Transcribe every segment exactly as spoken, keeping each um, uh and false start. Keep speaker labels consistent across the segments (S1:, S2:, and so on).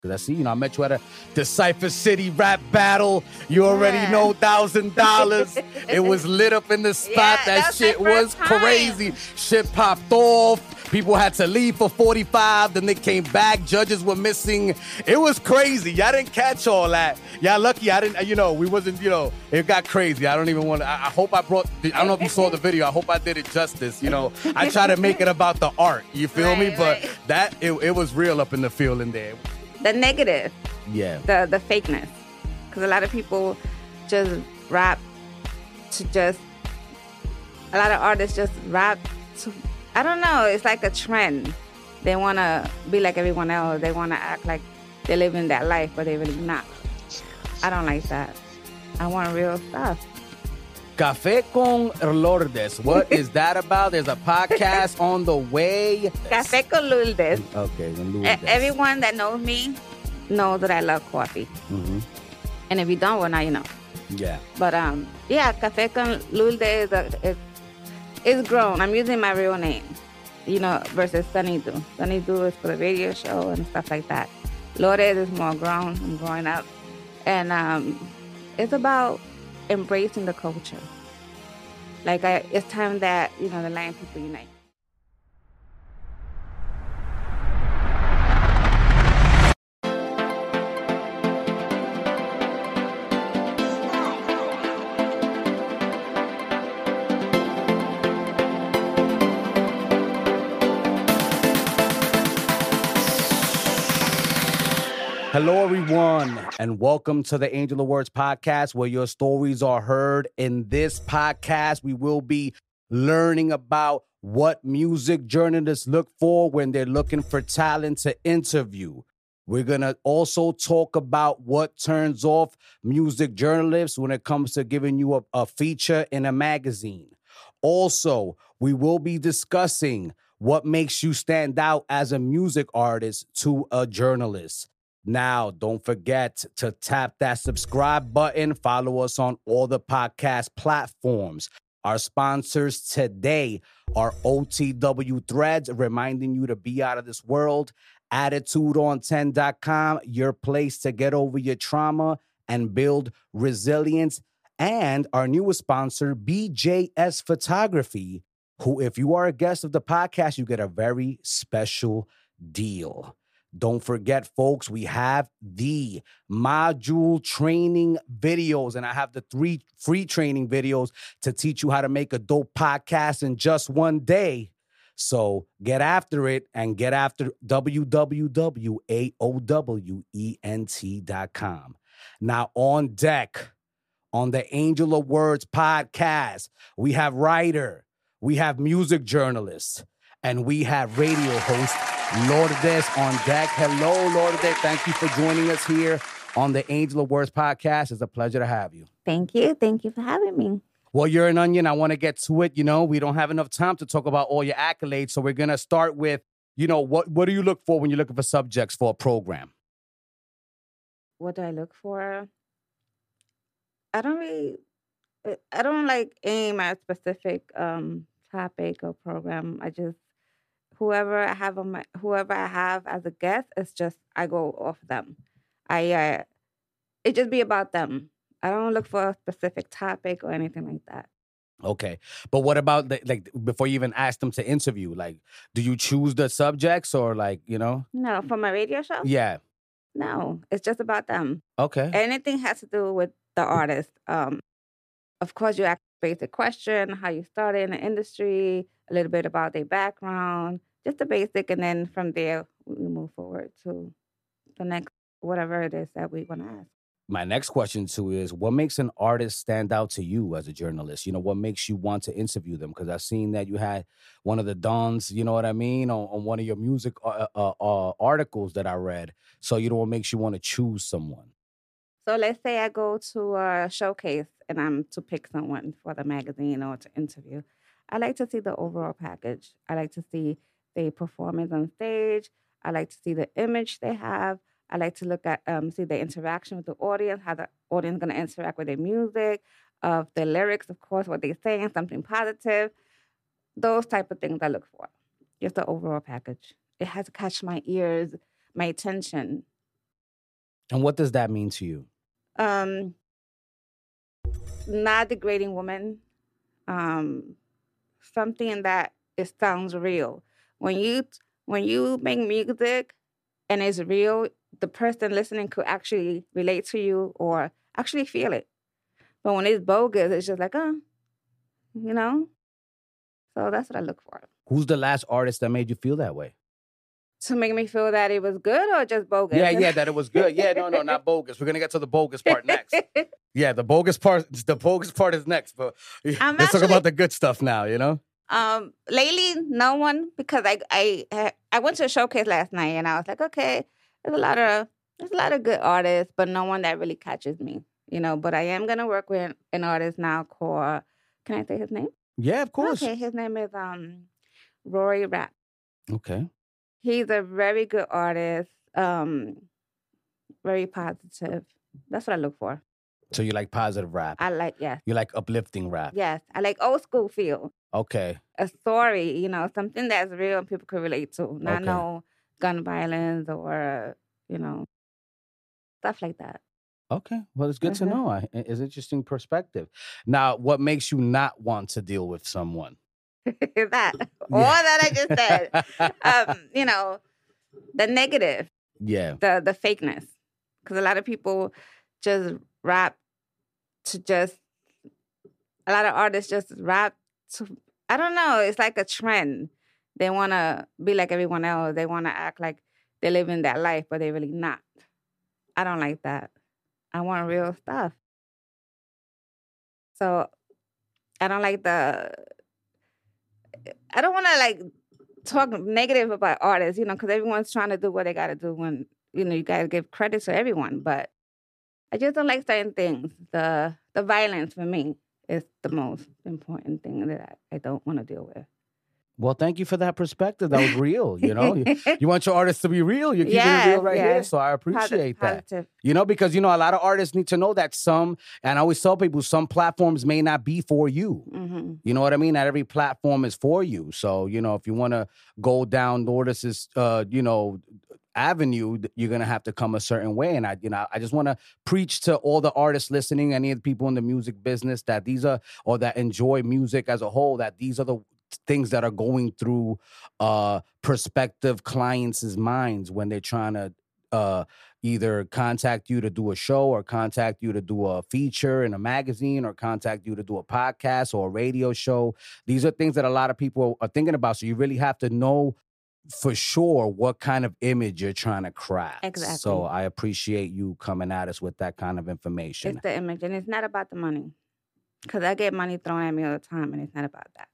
S1: Because I see, you know, I met you at a Decipher City rap battle. You already yeah. know thousand dollars. It was lit up in the spot.
S2: Yeah,
S1: that shit was
S2: time.
S1: crazy. Shit popped off. People had to leave for forty-five. Then they came back. Judges were missing. It was crazy. Y'all didn't catch all that. Y'all lucky I didn't, you know, we wasn't, you know, it got crazy. I don't even want to, I, I hope I brought, the, I don't know if you saw the video. I hope I did it justice. You know, I try to make it about the art. You feel right, me? But right. that, it, it was real up in the field in there.
S2: The negative.
S1: Yeah.
S2: The, the fakeness. Because a lot of people just rap to just, a lot of artists just rap to, I don't know, it's like a trend. They want to be like everyone else. They want to act like they're living that life, but they're really not. I don't like that. I want real stuff.
S1: Café con Lourdes. What is that about? There's a podcast on the way.
S2: Café con Lourdes.
S1: Okay, con Lourdes.
S2: Everyone that knows me knows that I love coffee.
S1: Mm-hmm.
S2: And if you don't, well, now you know.
S1: Yeah.
S2: But, um, yeah, Café con Lourdes is a... It, It's grown. I'm using my real name, you know, versus Sunny Do. Sunny Do is for the radio show and stuff like that. Lourdes is more grown. I'm growing up. And um, it's about embracing the culture. Like, I, it's time that, you know, the Latin people unite.
S1: Hello, everyone, and welcome to the Angel of Words podcast, where your stories are heard. In this podcast, we will be learning about what music journalists look for when they're looking for talent to interview. We're going to also talk about what turns off music journalists when it comes to giving you a, a feature in a magazine. Also, we will be discussing what makes you stand out as a music artist to a journalist. Now, don't forget to tap that subscribe button. Follow us on all the podcast platforms. Our sponsors today are O T W Threads, reminding you to be out of this world. attitude on ten dot com, your place to get over your trauma and build resilience. And our newest sponsor, B J S Photography, who, if you are a guest of the podcast, you get a very special deal. Don't forget, folks, we have the module training videos, and I have the three free training videos to teach you how to make a dope podcast in just one day. So get after it and get after w w w dot a o w e n t dot com. Now, on deck, on the Angel of Words podcast, we have writer, we have music journalist, and we have radio host Lourdes on deck. Hello, Lourdes. Thank you for joining us here on the Angel of Words podcast. It's a pleasure to have you.
S2: Thank you. Thank you for having me.
S1: Well, you're an onion. I want to get to it. You know, we don't have enough time to talk about all your accolades. So we're going to start with, you know, what, what do you look for when you're looking for subjects for a program?
S2: What do I look for? I don't really, I don't like aim at a specific um, topic or program. I just, Whoever I have on my, whoever I have as a guest, it's just I go off them. I uh, it just be about them. I don't look for a specific topic or anything like that.
S1: Okay, but what about the, like before you even ask them to interview? Like, do you choose the subjects or like you know?
S2: No, for my radio show.
S1: Yeah.
S2: No, it's just about them.
S1: Okay.
S2: Anything has to do with the artist. Um, of course, you ask a basic question: how you started in the industry, a little bit about their background. Just the basic, and then from there, we move forward to the next, whatever it is that we want to ask.
S1: My next question, too, is what makes an artist stand out to you as a journalist? You know, what makes you want to interview them? Because I've seen that you had one of the Dons, you know what I mean, on, on one of your music uh, uh, uh, articles that I read. So, you know, what makes you want to choose someone?
S2: So let's say I go to a showcase and I'm to pick someone for the magazine or to interview. I like to see the overall package. I like to see their performance on stage. I like to see the image they have. I like to look at, um, see the interaction with the audience, how the audience is going to interact with their music, of the lyrics, of course, what they're saying, something positive. Those type of things I look for. Just the overall package. It has to catch my ears, my attention.
S1: And what does that mean to you?
S2: Um, not degrading women. Um, something that it sounds real. When you when you make music and it's real, the person listening could actually relate to you or actually feel it. But when it's bogus, it's just like, oh, you know? So that's what I look for.
S1: Who's the last artist that made you feel that way?
S2: To make me feel that it was good or just bogus?
S1: Yeah, yeah, that it was good. Yeah, no, no, not bogus. We're gonna get to the bogus part next. Yeah, the bogus part, the bogus part is next. But
S2: I'm
S1: let's talk
S2: actually-
S1: about the good stuff now. You know.
S2: Um, lately, no one, because I I I went to a showcase last night and I was like, okay, there's a lot of there's a lot of good artists, but no one that really catches me, you know. But I am gonna work with an artist now called. Can I say his name?
S1: Yeah, of course.
S2: Okay, his name is um Rory Rapp.
S1: Okay.
S2: He's a very good artist, um, very positive. That's what I look for.
S1: So you like positive rap?
S2: I like yes,
S1: You like uplifting rap?
S2: yes. I like old school feel.
S1: Okay.
S2: A story, you know, something that's real and people can relate to. Not
S1: Okay.
S2: no gun violence or, you know, stuff like that.
S1: Okay. Well, it's good to
S2: Mhm.
S1: know. I, it's interesting perspective. Now, what makes you not want to deal with someone?
S2: that. All that I just said. um, you know, the negative,
S1: Yeah.
S2: the the fakeness. Because a lot of people just rap to just, a lot of artists just rap to, I don't know, it's like a trend. They want to be like everyone else. They want to act like they're living that life, but they're really not. I don't like that. I want real stuff. So I don't like the, I don't want to like talk negative about artists, you know, because everyone's trying to do what they got to do when, you know, you got to give credit to everyone. But I just don't like certain things. The the violence for me is the most important thing that I, I don't want to deal with.
S1: Well, thank you for that perspective. That was real, you know? you, you want your artists to be real. You're keeping
S2: Yes,
S1: it real right here.
S2: yes.
S1: So I appreciate
S2: Posi-
S1: that.
S2: Positive.
S1: You know, because, you know, a lot of artists need to know that some, and I always tell people, some platforms may not be for you.
S2: hmm
S1: You know what I mean? Not every platform is for you. So, you know, if you want to go down Lourdes's, uh, you know, avenue, you're going to have to come a certain way. And I, you know, I just want to preach to all the artists listening, any of the people in the music business, that these are, or that enjoy music as a whole, that these are the things that are going through uh, prospective clients' minds when they're trying to uh, either contact you to do a show or contact you to do a feature in a magazine or contact you to do a podcast or a radio show. These are things that a lot of people are thinking about. So you really have to know for sure what kind of image you're trying to craft.
S2: Exactly.
S1: So I appreciate you coming at us with that kind of information.
S2: It's the image, and it's not about the money. Because I get money thrown at me all the time, and it's not about that.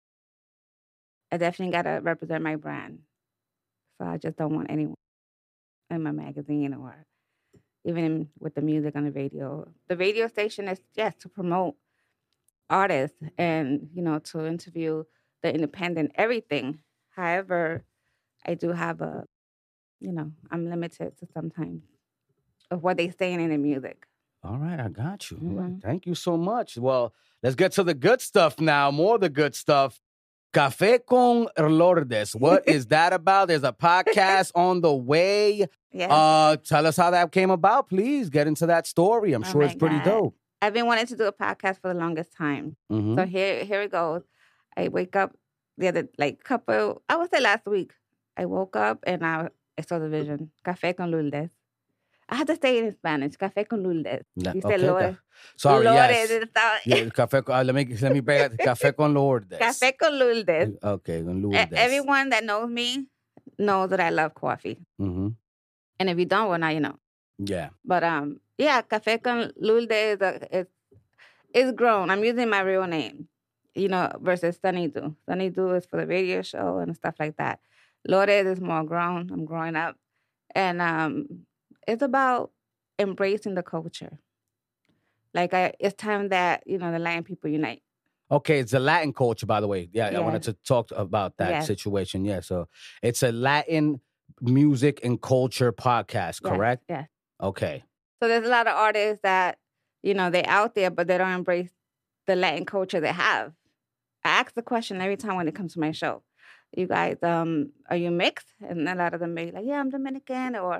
S2: I definitely got to represent my brand. So I just don't want anyone in my magazine or even in, with the music on the radio. The radio station is, yes, to promote artists and, you know, to interview the independent, everything. However, I do have a, you know, I'm limited to sometimes of what they saying in the music.
S1: All right, I got you. All right,
S2: Mhm.
S1: thank you so much. Well, let's get to the good stuff now. More of the good stuff. Café con Lourdes. What is that about? There's a podcast on the way.
S2: Yes.
S1: Uh, tell us how that came about, please. Get into that story. I'm
S2: Oh
S1: sure
S2: my
S1: it's pretty
S2: God.
S1: dope.
S2: I've been wanting to do a podcast for the longest time.
S1: Mhm.
S2: So here, here it goes. I wake up the other, like, couple, I would say last week. I woke up and I, I saw the vision. Café con Lourdes. I had to say it in Spanish. Café con Lourdes.
S1: La-
S2: You said
S1: okay,
S2: Lourdes.
S1: ca- Sorry,
S2: Lourdes.
S1: yes.
S2: it estaba-
S1: Yeah, café, con- uh, let me let me break it. Café con Lourdes.
S2: Café con Lourdes.
S1: Okay, con
S2: E-
S1: Lourdes.
S2: Everyone that knows me knows that I love coffee.
S1: Mm-hmm.
S2: And if you don't, well, now you know.
S1: Yeah.
S2: But um, yeah, Café con Lourdes is, a, is, is grown. I'm using my real name, you know, versus Sunny Do. Sunny Do is for the radio show and stuff like that. Lourdes is more grown. I'm growing up. And um, it's about embracing the culture. Like, I, it's time that, you know, the Latin people unite.
S1: Okay, it's a Latin culture, by the way. Yeah, I
S2: Yeah.
S1: wanted to talk about that
S2: Yes.
S1: situation. Yeah, so it's a Latin music and culture podcast,
S2: Yes,
S1: correct?
S2: Yes.
S1: Okay.
S2: So there's a lot of artists that, you know, they're out there, but they don't embrace the Latin culture they have. I ask the question every time when it comes to my show. You guys, um, are you mixed? And a lot of them may be like, yeah, I'm Dominican or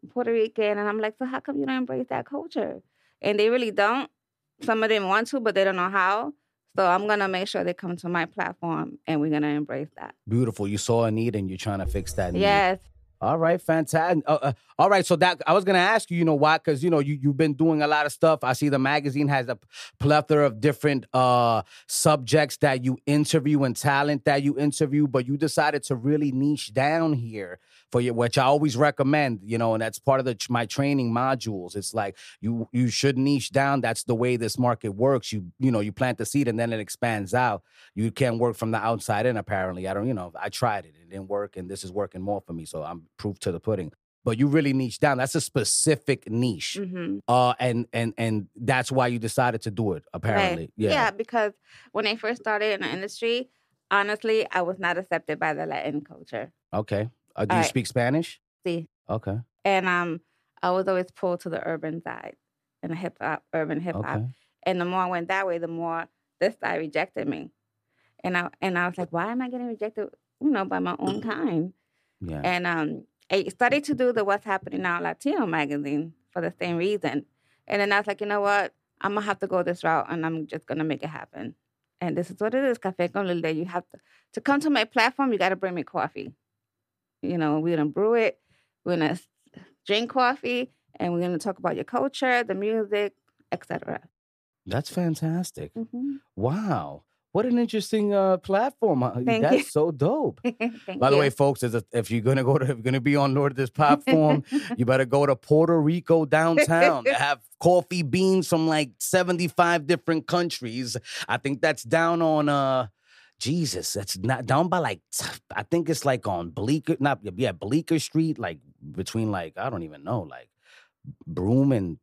S2: Puerto Rican, and I'm like, so how come you don't embrace that culture? And they really don't. Some of them want to, but they don't know how. So I'm gonna make sure they come to my platform, and we're gonna embrace that.
S1: Beautiful. You saw a need, and you're trying to fix that need.
S2: Yes.
S1: All right, fantastic. Uh, uh, all right, so that I was gonna ask you, you know, why? Because you know, you you've been doing a lot of stuff. I see the magazine has a plethora of different uh subjects that you interview and talent that you interview, but you decided to really niche down here for you, which I always recommend. You know, and that's part of the my training modules. It's like you you should niche down. That's the way this market works. You you know, you plant the seed and then it expands out. You can't work from the outside in. Apparently, I don't. You know, I tried it. It didn't work, and this is working more for me. So I'm proof to the pudding. But you really niche down. That's a specific niche.
S2: Mm-hmm.
S1: Uh, and and and that's why you decided to do it, apparently.
S2: Right.
S1: Yeah.
S2: Yeah, because when I first started in the industry, honestly, I was not accepted by the Latin culture.
S1: Okay. Uh, do
S2: All
S1: you
S2: right.
S1: speak Spanish?
S2: See,
S1: Okay.
S2: and um, I was always pulled to the urban side and the hip hop, urban hip hop.
S1: Okay.
S2: And the more I went that way, the more this side rejected me. And I and I was like, why am I getting rejected? You know, by my own kind.
S1: Yeah.
S2: And um, I started to do the What's Happening Now Latino magazine for the same reason. And then I was like, you know what? I'm going to have to go this route, and I'm just going to make it happen. And this is what it is, Café con Lilde. You have to, to come to my platform, you got to bring me coffee. You know, we're going to brew it. We're going to drink coffee, and we're going to talk about your culture, the music, et cetera.
S1: That's fantastic.
S2: Mm-hmm.
S1: Wow. What an interesting uh, platform. Uh,
S2: Thank
S1: That's
S2: you.
S1: so dope.
S2: Thank
S1: By the
S2: you.
S1: way, folks, as a, if you're gonna go to, if you're gonna be on Lord this platform, you better go to Puerto Rico downtown. They have coffee beans from like seventy-five different countries. I think that's down on uh, Jesus. That's not down by like I think it's like on Bleecker, not yeah Bleecker Street, like between like I don't even know, like Broome and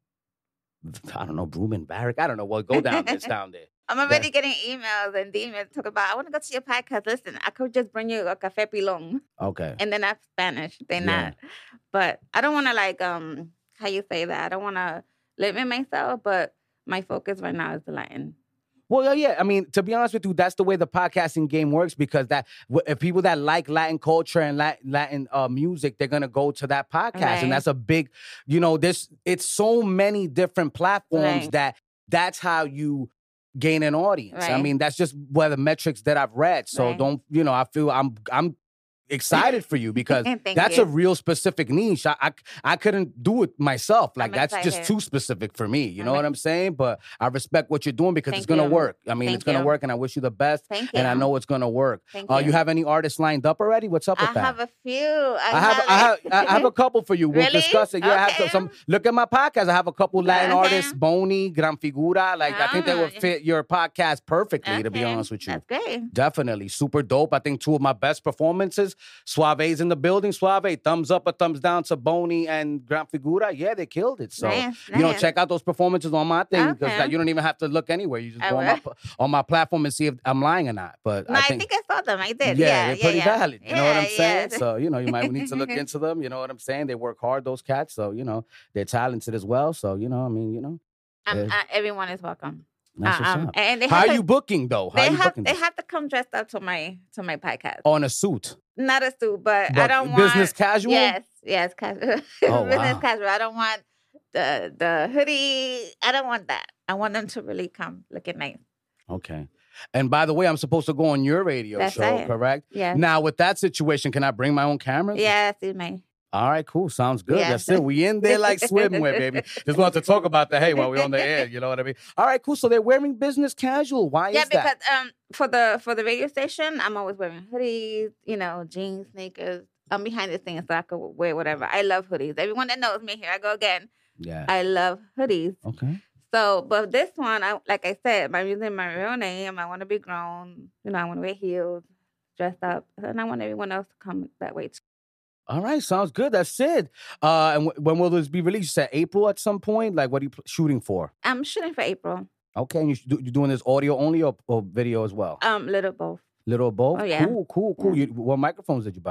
S1: I don't know Broome and Barrack. I don't know what. Go down. It's down there.
S2: I'm already getting emails and D Ms talk about, I want to go to your podcast. Listen, I could just bring you a café pilón.
S1: Okay.
S2: And then that's Spanish. They're
S1: Yeah.
S2: not. But I don't want to like, um, how you say that? I don't want to limit myself, but my focus right now is the Latin.
S1: Well, yeah, I mean, to be honest with you, that's the way the podcasting game works because that if people that like Latin culture and Latin, Latin uh, music, they're gonna go to that podcast,
S2: Right.
S1: and that's a big, you know, this it's so many different platforms
S2: Right.
S1: that that's how you gain an audience. I
S2: Right.
S1: mean, that's just where the metrics that I've read. So
S2: Right.
S1: don't, you know, I feel I'm I'm excited for you because
S2: Thank
S1: that's
S2: you.
S1: a real specific niche. I, I I couldn't do it myself. Like
S2: I'm
S1: that's just
S2: excited.
S1: too specific for me. You
S2: I'm
S1: know what
S2: ex-
S1: I'm saying? But I respect what you're doing because it's
S2: Thank
S1: gonna
S2: you.
S1: work. I mean,
S2: Thank
S1: it's gonna
S2: you.
S1: work, and I wish you the best.
S2: Thank you.
S1: And I know it's gonna work.
S2: Thank
S1: Uh,
S2: you.
S1: you have any artists lined up already? What's up with
S2: I
S1: that?
S2: have a few. I,
S1: I have, I have, I have a couple for you. We'll
S2: Really?
S1: discuss it. Yeah, I have
S2: Okay.
S1: some, some. Look at my podcast. I have a couple Latin
S2: Uh-huh.
S1: artists, Boney, Gran Figura. Like I think they would
S2: Ah.
S1: fit your podcast perfectly. To be
S2: Okay.
S1: honest with you,
S2: That's great.
S1: definitely super dope. I think two of my best performances. Suave's in the building. Suave, thumbs up or thumbs down to Boney and Gran Figura. Yeah, they killed it. So
S2: Nice,
S1: you know,
S2: nice.
S1: check out those performances on my thing because
S2: Okay.
S1: you don't even have to look anywhere. You just
S2: I
S1: go on my,
S2: will.
S1: on my platform and see if I'm lying or not. But
S2: No,
S1: I
S2: I
S1: think.
S2: think, I saw them. I did.
S1: Yeah,
S2: Yeah,
S1: they're
S2: yeah,
S1: pretty
S2: yeah.
S1: valid. You know what I'm
S2: Yeah,
S1: saying?
S2: yeah.
S1: So, you know, you might need to look into them. You know what I'm saying? They work hard, those cats. So, you know, they're talented as well. So, you know, I mean, you know,
S2: Um,
S1: Yeah.
S2: uh, everyone is welcome.
S1: that's
S2: Uh,
S1: what's
S2: um,
S1: up.
S2: and they
S1: How
S2: have
S1: are
S2: to,
S1: you booking, though? How
S2: They
S1: are you
S2: have
S1: booking
S2: they
S1: this?
S2: have to come dressed up to my to my podcast.
S1: On a suit?
S2: Not a suit, but, I
S1: But
S2: don't
S1: business
S2: want
S1: casual?
S2: Yes, yes, casual.
S1: Oh,
S2: business
S1: wow.
S2: casual. I don't want the the hoodie. I don't want that. I want them to really come looking nice.
S1: Okay. And by the way, I'm supposed to go on your radio
S2: That's
S1: show,
S2: right.
S1: correct?
S2: Yes.
S1: Now, with that situation, can I bring my own camera?
S2: Yes, you may.
S1: All right, cool. Sounds good.
S2: Yeah.
S1: That's it. We in there like swimwear, baby. Just wanted to talk about that. Hey, while we're on the air, you know what I mean? All right, cool. So they're wearing business casual. Why
S2: Yeah,
S1: is that?
S2: because um for the for the radio station, I'm always wearing hoodies, you know, jeans, sneakers. I'm behind the scenes, so I could wear whatever. I love hoodies. Everyone that knows me, here I go again.
S1: Yeah.
S2: I love hoodies.
S1: Okay.
S2: So, but this one, I like I said, I'm using my real name. I want to be grown. You know, I want to wear heels, dressed up, and I want everyone else to come that way too.
S1: All right, sounds good. That's it. Uh, and w- when will this be released? You said April at some point? Like, what are you pl- shooting for?
S2: I'm shooting for April.
S1: Okay, and you sh- do, you doing this audio only or, or video as well?
S2: Um, little both.
S1: Little of both?
S2: Oh, yeah.
S1: Cool, cool, cool.
S2: Yeah.
S1: You, what microphones did you buy?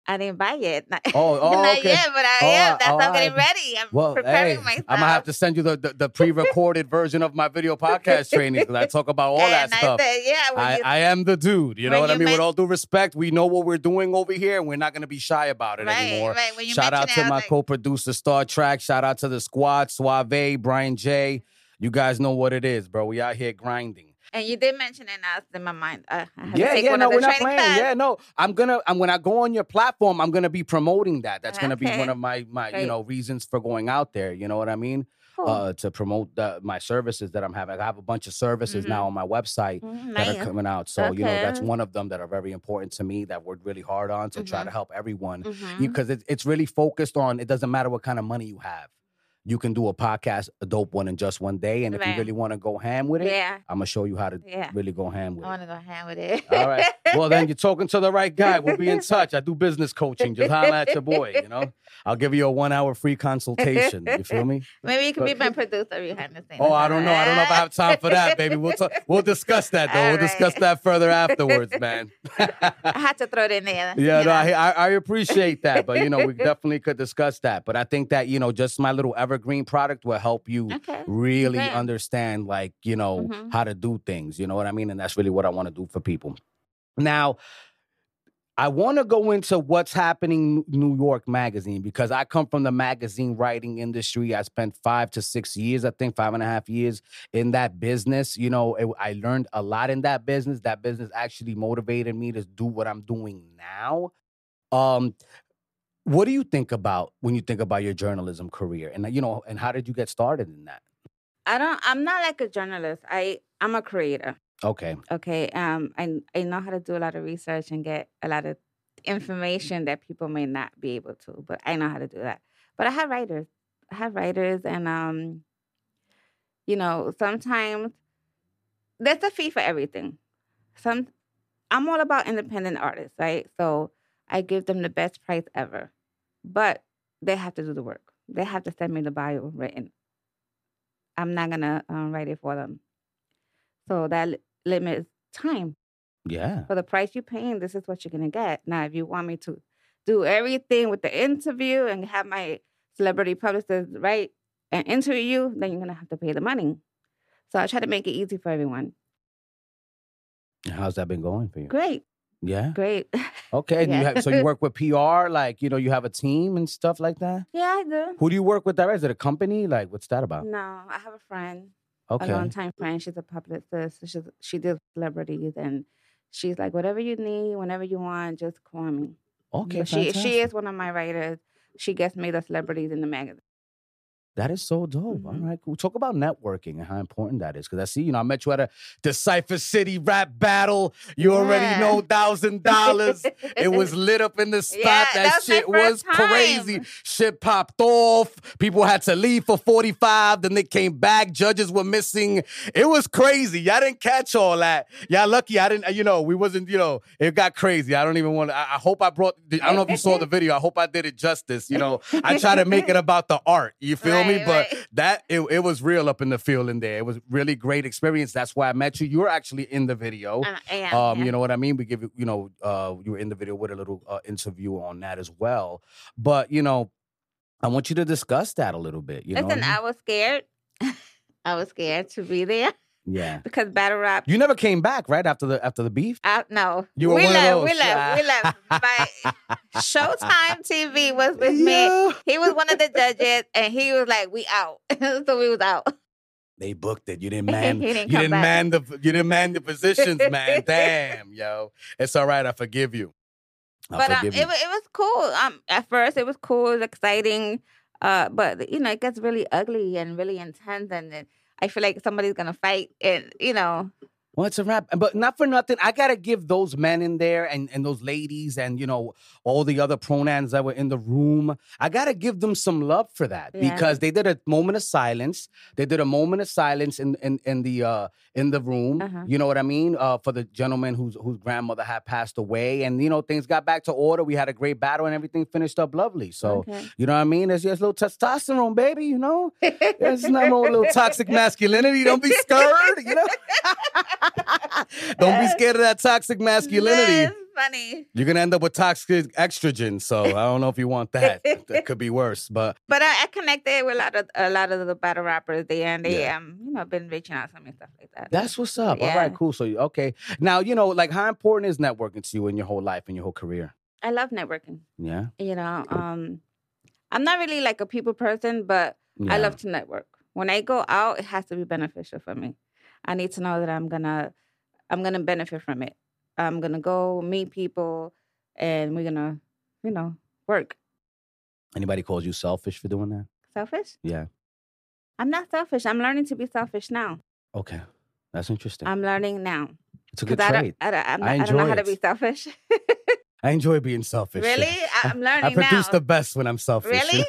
S2: I didn't buy it. Not,
S1: Oh, oh
S2: not
S1: okay.
S2: yet, but I
S1: oh,
S2: am. That's
S1: all
S2: I'm getting
S1: right.
S2: ready. I'm
S1: Well,
S2: preparing
S1: hey,
S2: myself.
S1: I'm gonna have to send you the, the, the pre-recorded version of my video podcast training because I talk about all that
S2: and
S1: stuff.
S2: I said, yeah, when
S1: I,
S2: you,
S1: I am the dude. You know
S2: when
S1: what I
S2: you
S1: mean? With
S2: men-
S1: all due respect, we know what we're doing over here, and we're not gonna be shy about it
S2: right,
S1: anymore.
S2: right. When you
S1: Shout out
S2: mentioned
S1: to
S2: it, I
S1: my
S2: was like,
S1: co-producer Star Trek. Shout out to the squad, Suave, Brian J. You guys know what it is, bro. We out here grinding.
S2: and you did mention it, and I was in my mind. Uh, I had
S1: Yeah,
S2: to take
S1: yeah,
S2: one
S1: no,
S2: of the
S1: we're not
S2: training
S1: playing.
S2: class.
S1: Yeah, no, I'm gonna. I'm when I go on your platform, I'm gonna be promoting that. That's gonna be
S2: Okay.
S1: one of my my you
S2: Great.
S1: know reasons for going out there. You know what I mean?
S2: Cool.
S1: Uh, to promote the, my services that I'm having. I have a bunch of services
S2: Mhm.
S1: now on my website
S2: Mhm,
S1: that
S2: nice.
S1: are coming out. So you know that's
S2: Okay.
S1: one of them that are very important to me. That worked really hard on to try
S2: Mhm.
S1: to help everyone
S2: Mhm.
S1: because it, it's really focused on. It doesn't matter what kind of money you have. You can do a podcast, a dope one in just one day. And if you
S2: Right.
S1: really want to go ham with it,
S2: Yeah.
S1: I'm gonna show you how to
S2: Yeah.
S1: really go ham with
S2: I
S1: it.
S2: want to go ham with it.
S1: All right. Well, then you're talking to the right guy. We'll be in touch. I do business coaching. Just holla at your boy, you know? I'll give you a one-hour free consultation. You feel me?
S2: Maybe you can be
S1: But-
S2: my producer behind the scenes.
S1: Oh, I don't know. I don't know if I have time for that, baby. We'll talk, we'll discuss that, though.
S2: All
S1: We'll discuss
S2: right.
S1: that further afterwards, man.
S2: I had to throw it in there.
S1: Yeah,
S2: you
S1: no,
S2: know.
S1: I, I I appreciate that, but you know, we definitely could discuss that. But I think that you know, just my little evergreen product will help you
S2: Okay.
S1: really
S2: Great.
S1: understand, like you know,
S2: Mhm.
S1: how to do things. You know what I mean? And that's really what I want to do for people. Now, I want to go into what's happening in New York Magazine because I come from the magazine writing industry. I spent five to six years, I think five and a half years in that business. You know, it, I learned a lot in that business. That business actually motivated me to do what I'm doing now. Um, what do you think about when you think about your journalism career, and you know, and how did you get started in that?
S2: I don't. I'm not like a journalist. I I'm a creator.
S1: Okay,
S2: Okay. Um. I I know how to do a lot of research and get a lot of information that people may not be able to, but I know how to do that. But I have writers. I have writers, and um, you know, sometimes there's a fee for everything. Some I'm all about independent artists, right? So I give them the best price ever, but they have to do the work. They have to send me the bio written. I'm not gonna um, write it for them. So that li- limits time.
S1: yeah,
S2: For the price you're paying, this is what you're gonna get. Now, if you want me to do everything with the interview and have my celebrity publicist write and interview you, then you're gonna have to pay the money. So I try to make it easy for everyone.
S1: how's that been going for you?
S2: Great,
S1: Yeah,
S2: great.
S1: okay. And you
S2: Yeah.
S1: have, so you work with P R, like you know, you have a team and stuff like that.
S2: Yeah, I do.
S1: Who do you work with direct? Is it a company? Like, what's that about?
S2: No, I have a friend,
S1: Okay.
S2: a longtime friend. She's a publicist. She's, she did celebrities, and she's like, whatever you need, whenever you want, just call me.
S1: Okay,
S2: But she
S1: fantastic.
S2: she is one of my writers. She gets me the celebrities in the magazine.
S1: That is so dope.
S2: Mhm.
S1: All right, cool. Talk about networking and how important that is. Because I see, you know, I met you at a Decipher City rap battle. You already
S2: Yeah.
S1: know thousand dollars. It was lit up in the spot.
S2: Yeah,
S1: that
S2: that was my
S1: shit was
S2: first time.
S1: crazy. Shit popped off. People had to leave for forty-five. Then they came back. Judges were missing. It was crazy. Y'all didn't catch all that. Y'all lucky I didn't, you know, we wasn't, you know, it got crazy. I don't even want to, I, I hope I brought, I don't know if you saw the video. I hope I did it justice. You know, I try to make it about the art. You feel me?
S2: Right,
S1: But
S2: right.
S1: that, it, it was real up in the field in there. It was really great experience. That's why I met you. You were actually in the video.
S2: Uh, yeah,
S1: Um,
S2: yeah.
S1: you know what I mean? We give you, you know, uh, you were in the video with a little uh, interview on that as well. But, you know, I want you to discuss that a little bit. You know
S2: Listen,
S1: what I mean?
S2: I was scared. I was scared to be there
S1: Yeah.
S2: because battle rap.
S1: You never came back, right? After the after the beef?
S2: I, no,
S1: You were
S2: we
S1: one of
S2: left.
S1: those.
S2: We left. We left. My Showtime T V was with me.
S1: Yeah.
S2: He was one of the judges, and he was like, "We out." So we was out.
S1: They booked it. You didn't man.
S2: He didn't
S1: you
S2: come
S1: didn't
S2: back.
S1: man the. You didn't man the positions, man. Damn, yo. It's all right. I forgive you. I
S2: But um,
S1: forgive
S2: it,
S1: you.
S2: wa- it was cool. Um, at first it was cool, it was exciting. Uh, but you know, it gets really ugly and really intense, and then I feel like somebody's gonna fight, and you know,
S1: Well, it's a wrap, but not for nothing. I gotta give those men in there and, and those ladies and you know all the other pronouns that were in the room. I gotta give them some love for that
S2: Yeah.
S1: because they did a moment of silence. They did a moment of silence in in, in the uh, in the room.
S2: Uh-huh.
S1: You know what I mean? Uh, for the gentleman whose whose grandmother had passed away, and you know things got back to order. We had a great battle, and everything finished up lovely. So
S2: okay.
S1: you know what I mean? There's just a little testosterone, baby. You know, there's not more little toxic masculinity. Don't be scared. You know. Don't be
S2: Yes.
S1: scared of that toxic masculinity.
S2: Yes, funny.
S1: You're going to end up with toxic estrogen, so I don't know if you want that. That could be worse, but...
S2: But I, I connected with a lot of a lot of the battle rappers there, and they,
S1: Yeah.
S2: um, you know, been reaching out to me and stuff like that.
S1: That's what's up.
S2: Yeah.
S1: All right, cool. So, you- okay. Now, you know, like, how important is networking to you in your whole life, in your whole career?
S2: I love networking.
S1: Yeah?
S2: You know, um, I'm not really like a people person, but
S1: Yeah.
S2: I love to network. When I go out, it has to be beneficial for me. I need to know that I'm gonna, I'm gonna benefit from it. I'm gonna go meet people, and we're gonna, you know, work.
S1: Anybody calls you selfish for doing that?
S2: Selfish?
S1: Yeah.
S2: I'm not selfish. I'm learning to be selfish now.
S1: Okay. That's interesting.
S2: I'm learning now.
S1: It's a good
S2: 'Cause I
S1: trait.
S2: don't, I don't, I'm
S1: I
S2: not, I don't know
S1: enjoy
S2: how to
S1: it.
S2: be selfish.
S1: I enjoy being selfish.
S2: Really? I- I'm learning
S1: I produce
S2: now.
S1: the best when I'm selfish.
S2: Really?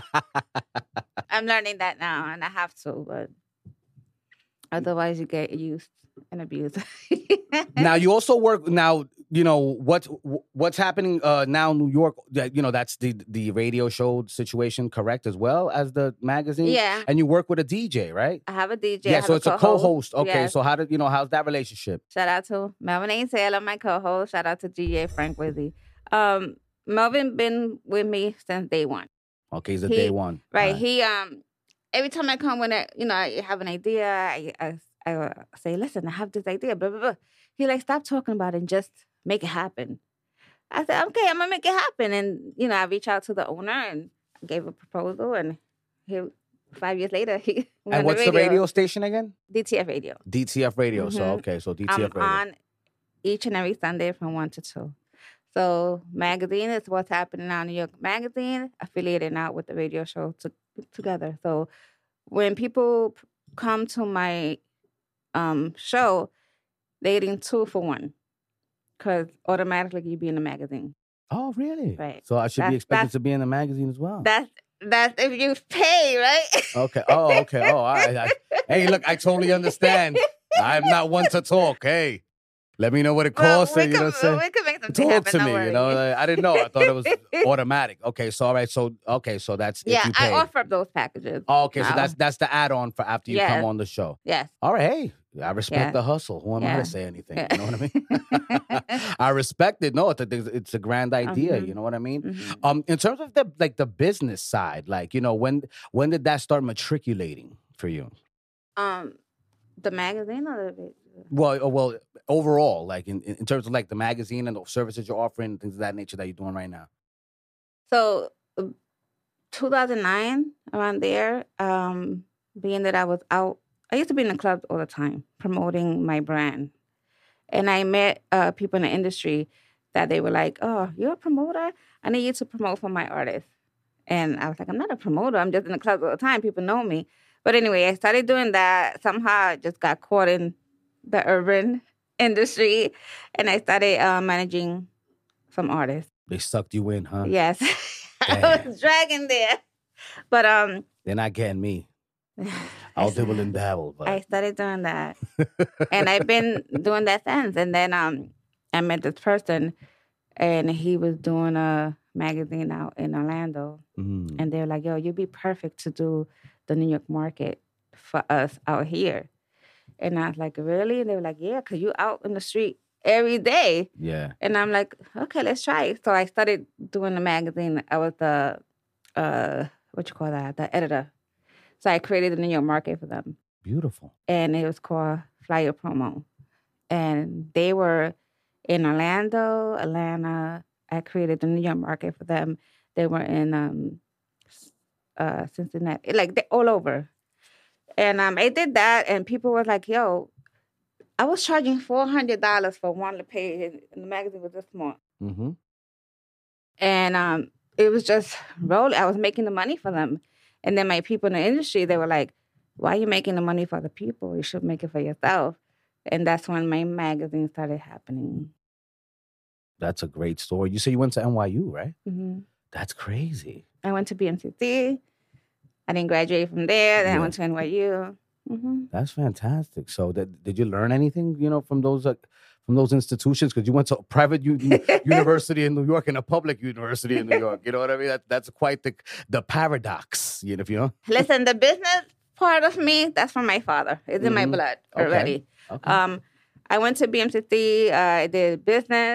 S2: I'm learning that now, and I have to, but otherwise you get used and abused.
S1: Now you also work now, you know, what what's happening uh now in New York, that you know, that's the the radio show situation, correct, as well as the magazine?
S2: Yeah.
S1: And you work with a D J, right?
S2: I have a D J. I
S1: Yeah,
S2: have
S1: so it's a co-host. Okay,
S2: Yes.
S1: so how did you know how's that relationship?
S2: Shout out to Melvin A. Taylor, my co-host. Shout out to D J Frank Wizzy. Um, Melvin been with me since day one.
S1: Okay, he's a
S2: He-
S1: day one.
S2: Right.
S1: All
S2: He um every time I come with it, you know, I have an idea. I I, I uh, say, listen, I have this idea. Blah blah blah. He like, stop talking about it and just make it happen. I said, okay, I'm gonna make it happen. And you know, I reached out to the owner and gave a proposal, and he five years later he went
S1: And
S2: on
S1: what's the radio station again?
S2: D T F radio.
S1: D T F Radio. So
S2: Mhm.
S1: okay, so D T F
S2: I'm
S1: Radio.
S2: on each and every Sunday from one to two. So magazine is what's happening now. New York Magazine affiliated now with the radio show to, together. So when people p- come to my um, show, they're getting two for one, because automatically you be in the magazine.
S1: Oh, really?
S2: Right.
S1: So I should be
S2: That's-
S1: expected
S2: that's-
S1: to be in the magazine as well.
S2: That's that's if you pay, right?
S1: Okay. Oh, okay. Oh, I, I, hey, look, I totally understand. I'm not one to talk. Hey, let me know what it
S2: Well,
S1: costs.
S2: we
S1: and, you know
S2: could-
S1: what I'm saying?
S2: we could make something
S1: Talk
S2: happen,
S1: to
S2: don't
S1: me.
S2: worry.
S1: You know, like, I didn't know. I thought it was automatic. Okay, so all right. So okay, so that's if
S2: Yeah,
S1: you
S2: I
S1: pay.
S2: offer up those packages.
S1: Oh, okay, so
S2: now.
S1: that's that's the add-on for after you
S2: Yes.
S1: come on the show.
S2: Yes.
S1: All right, hey, I respect
S2: Yeah.
S1: the hustle. Who am I
S2: Yeah.
S1: to say anything?
S2: Yeah.
S1: You know what I mean? I respect it. No, it's a, it's a grand idea.
S2: Mhm.
S1: You know what I mean?
S2: Mhm.
S1: Um, in terms of the like the business side, like you know, when when did that start matriculating for you?
S2: Um, the magazine or the
S1: Well, uh, well, overall, like in, in terms of like the magazine and the services you're offering, things of that nature that you're doing right now.
S2: So, uh, two thousand nine, around there, um, being that I was out, I used to be in the clubs all the time promoting my brand. And I met uh, people in the industry that they were like, oh, you're a promoter? I need you to promote for my artist. And I was like, I'm not a promoter. I'm just in the clubs all the time. People know me. But anyway, I started doing that. Somehow I just got caught in the urban industry. And I started uh, managing some artists.
S1: They sucked you in, huh?
S2: Yes. I
S1: Damn.
S2: was dragging there. But um,
S1: They're not getting me. I'll dibble and dabble, but
S2: I started doing that. And I've been doing that since. And then um, I met this person, and he was doing a magazine out in Orlando.
S1: Mm.
S2: And they were like, yo, you'd be perfect to do the New York market for us out here. And I was like, really? And they were like, yeah, because you out in the street every day.
S1: Yeah.
S2: And I'm like, okay, let's try it. So I started doing the magazine. I was the, uh, what you call that, the editor. So I created the New York market for them.
S1: Beautiful.
S2: And it was called Flyer Promo. And they were in Orlando, Atlanta. I created the New York market for them. They were in um, uh, Cincinnati, like they, all over. And um, I did that, and people were like, yo, I was charging four hundred dollars for one page, and the magazine was this small.
S1: Mm-hmm.
S2: And um, it was just rolling. I was making the money for them. And then my people in the industry, they were like, why are you making the money for the people? You should make it for yourself. And that's when my magazine started happening.
S1: That's a great story. You say you went to N Y U, right?
S2: hmm
S1: That's crazy.
S2: I went to B M C C. I didn't graduate from there. Then
S1: Yeah.
S2: I went to N Y U. hmm
S1: That's fantastic. So, did, did you learn anything, you know, from those uh, from those institutions? Because you went to a private u- university in New York and a public university in New York. You know what I mean? That, that's quite the the paradox. You know, if you know.
S2: Listen, the business part of me, that's from my father. It's in my
S1: Mhm.
S2: blood
S1: Okay.
S2: already.
S1: Okay.
S2: Um, I went to B M C C. Uh, I did business.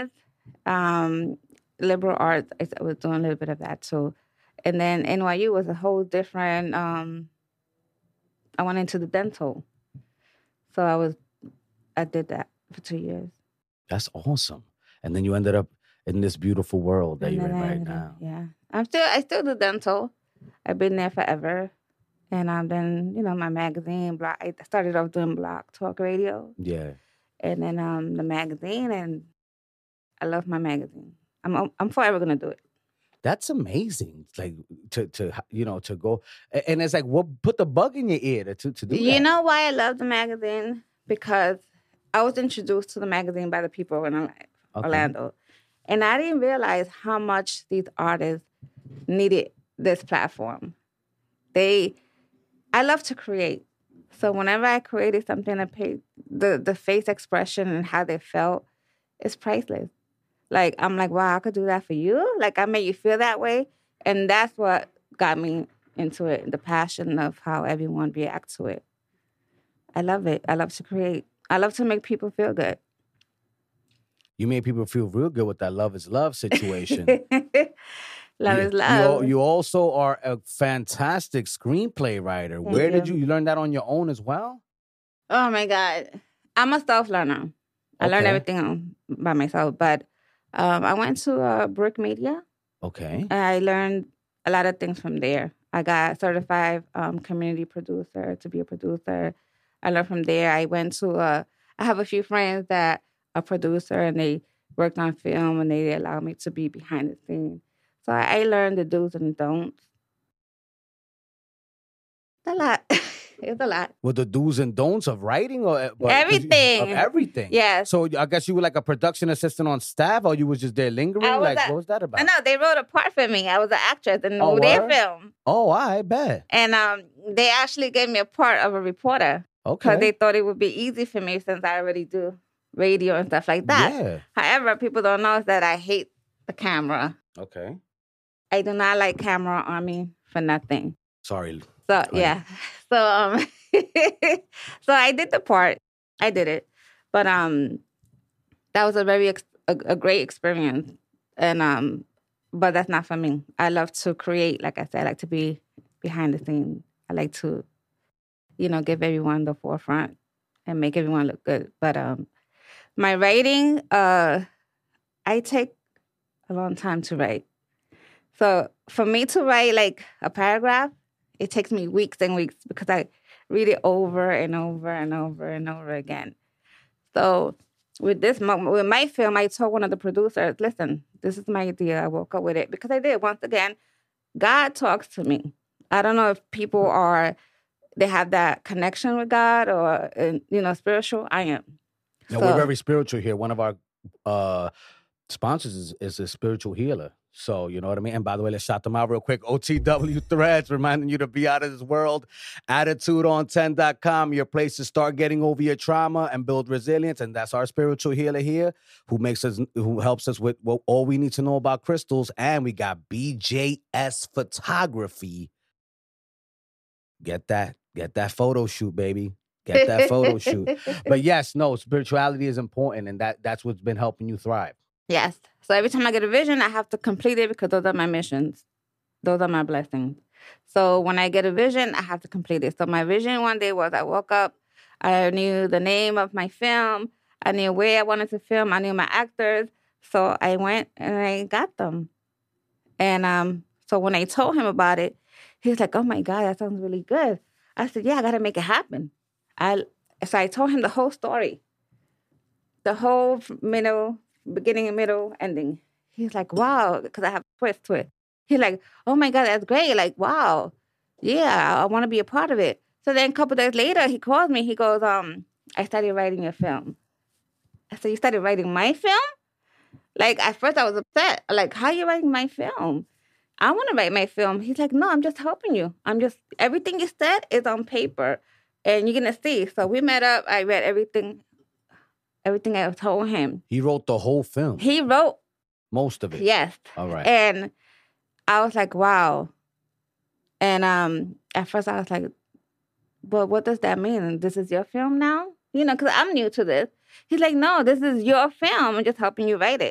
S2: Um, liberal arts, I was doing a little bit of that too. And then N Y U was a whole different, um, I went into the dental. So I was, I did that for two years.
S1: That's awesome. And then you ended up in this beautiful world that
S2: And
S1: you're in
S2: then I
S1: right
S2: ended up-
S1: now.
S2: Yeah. I'm still, I still do dental. I've been there forever. And I've been, you know, my magazine, blog, I started off doing blog talk radio.
S1: Yeah.
S2: And then um, the magazine, and I love my magazine. I'm I'm forever gonna do it.
S1: That's amazing. Like to to you know to go a- and it's like what put the bug in your ear to to do
S2: You
S1: that?
S2: know why I love the magazine? Because I was introduced to the magazine by the people in Orla-
S1: Okay.
S2: Orlando, and I didn't realize how much these artists needed this platform. They, I love to create, so whenever I created something, I paid the the face expression and how they felt is priceless. Like, I'm like, wow, I could do that for you. Like, I made you feel that way. And that's what got me into it, the passion of how everyone reacts to it. I love it. I love to create. I love to make people feel good.
S1: You made people feel real good with that love is love situation.
S2: Love
S1: you,
S2: is
S1: You,
S2: love.
S1: al- you also are a fantastic screenplay writer.
S2: Thank
S1: Where did
S2: you.
S1: you you learn that on your own as well?
S2: Oh, my God. I'm a self-learner. I learned
S1: Okay.
S2: everything on- by myself. But um, I went to uh, Brick Media.
S1: Okay.
S2: And I learned a lot of things from there. I got certified um, community producer to be a producer. I learned from there. I went to, uh, I have a few friends that are producer and they worked on film and they allowed me to be behind the scenes. So I, I learned the do's and don'ts. It's a lot. It's a lot.
S1: With the do's and don'ts of writing or uh, but- 'cause you-
S2: Everything.
S1: of everything.
S2: Yes.
S1: So I guess you were like a production assistant on staff, or you was just there lingering.
S2: I was
S1: Like
S2: a-
S1: what was that about?
S2: I know they wrote a part for me. I was an actress in
S1: Oh,
S2: their
S1: word?
S2: film.
S1: Oh, I bet.
S2: And um, they actually gave me a part of a reporter.
S1: Okay.
S2: Because they thought it would be easy for me since I already do radio and stuff like that.
S1: Yeah.
S2: However, people don't know is that I hate the camera.
S1: Okay.
S2: I do not like camera on me for nothing.
S1: Sorry.
S2: So
S1: Honey.
S2: yeah. So um so I did the part. I did it. But um that was a very ex- a, a great experience. And um but that's not for me. I love to create, like I said, I like to be behind the scenes. I like to, you know, give everyone the forefront and make everyone look good. But um, my writing, uh, I take a long time to write. So for me to write like a paragraph, it takes me weeks and weeks because I read it over and over and over and over again. So with this, with my film, I told one of the producers, listen, this is my idea. I woke up with it because I did. Once again, God talks to me. I don't know if people are, they have that connection with God or, uh, you know, spiritual. I am.
S1: Now,
S2: So-
S1: we're very spiritual here. One of our uh, sponsors is, is a spiritual healer. So, you know what I mean? And by the way, let's shout them out real quick. O T W Threads, reminding you to be out of this world. attitude on ten dot com, your place to start getting over your trauma and build resilience. And that's our spiritual healer here who makes us, who helps us with what all we need to know about crystals. And we got B J S Photography. Get that. Get that photo shoot, baby. Get that photo shoot. But yes, no, spirituality is important, and that that's what's been helping you thrive.
S2: Yes. So every time I get a vision, I have to complete it because those are my missions. Those are my blessings. So when I get a vision, I have to complete it. So my vision one day was I woke up, I knew the name of my film, I knew where I wanted to film, I knew my actors. So I went and I got them. And um, so when I told him about it, he was like, oh my God, that sounds really good. I said, yeah, I got to make it happen. I So I told him the whole story, the whole middle, beginning, middle, ending. He's like, wow, because I have a twist to it. He's like, oh my God, that's great. Like, wow, yeah, I, I want to be a part of it. So then a couple days later, he calls me. He goes, um, I started writing your film. I said, you started writing my film? Like, at first I was upset. Like, how are you writing my film? I want to write my film. He's like, no, I'm just helping you. I'm just, everything you said is on paper and you're going to see. So we met up. I read everything, everything I told him.
S1: He wrote the whole film,
S2: He wrote,
S1: most of it.
S2: yes.
S1: All right.
S2: And I was like, wow. And um, at first I was like, but what does that mean? This is your film now? You know, because I'm new to this. He's like, no, this is your film. I'm just helping you write it.